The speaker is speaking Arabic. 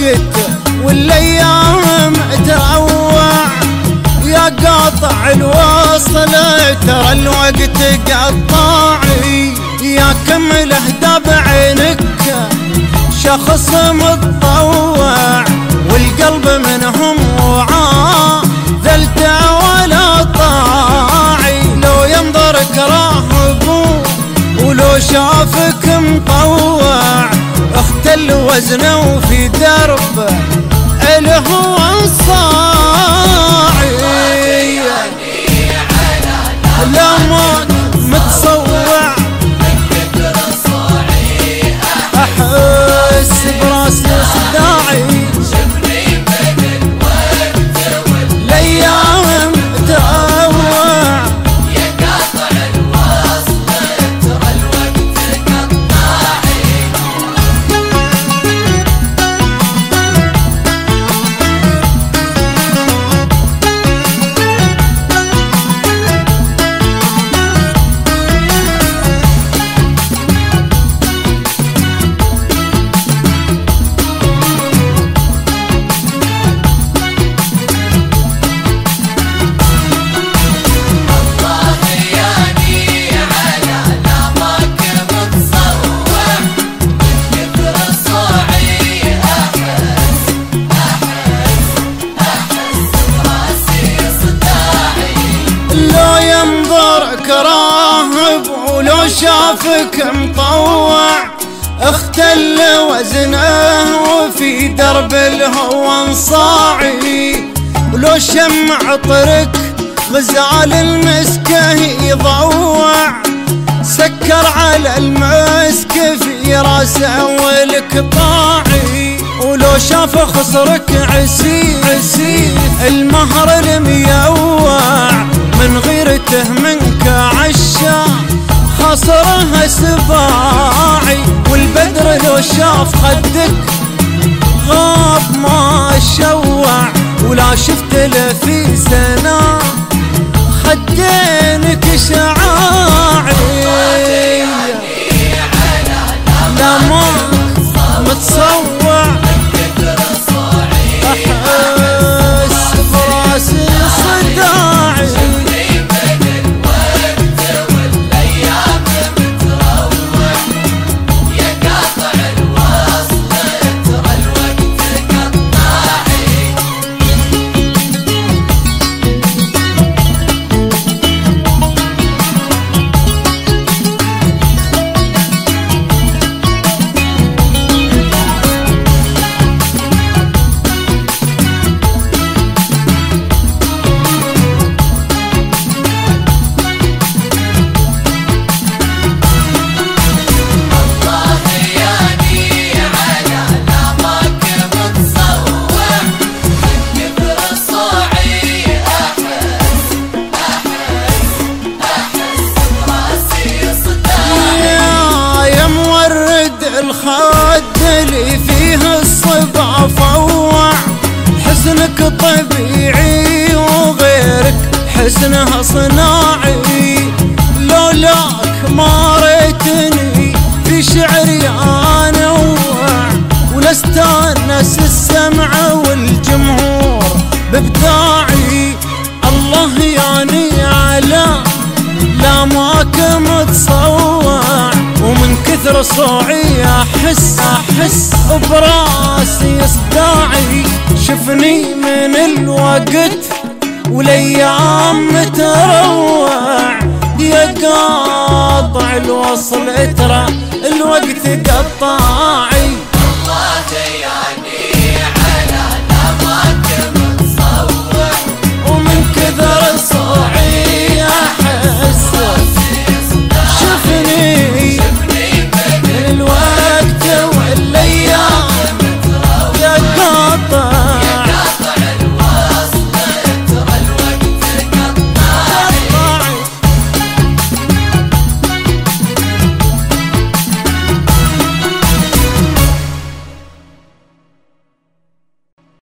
الوقت والايام تروع، يا قاطع الوصل ترى الوقت قطاعي، يا كمل اهدى بعينك شخص متطوع، والقلب منهم وعاه ذلته ولا طاعي، لو ينظرك راهب ولو شافك مطوع، اختل وزنه وفي درب الهوى صاعي، لا ما متصوع احس براسي صداعي، الايام تروع، يا قاطع الوصل ترى الوقت قطاعي. راهب ولو شافك مطوع، اختل وزنه وفي درب الهوى صاعي، ولو شمع طرك غزال المسكه يضوع، سكر على المسك في راسه والقطاعي، ولو شاف خصرك عسير المهر الميوع، من غيرته منك عشا خصرها سباعي، والبدر لو شاف خدك غاب ما شوع، ولا شفت له في سنة خدينك شعاعي، لا ما متصوع احس براسي صداعي، الخد اللي فيه الصبع فوع، حسنك طبيعي وغيرك حسنها صناعي، لولاك ما ريتني في شعري انوع، ولاستانس السمع والجمهور بابداعي، الله ياني على لا ماك متصوع، ومن كثر صوعي احس براسي صداعي، شفني من الوقت والايام تروع، يا قاطع الوصل ترى الوقت قطاعي.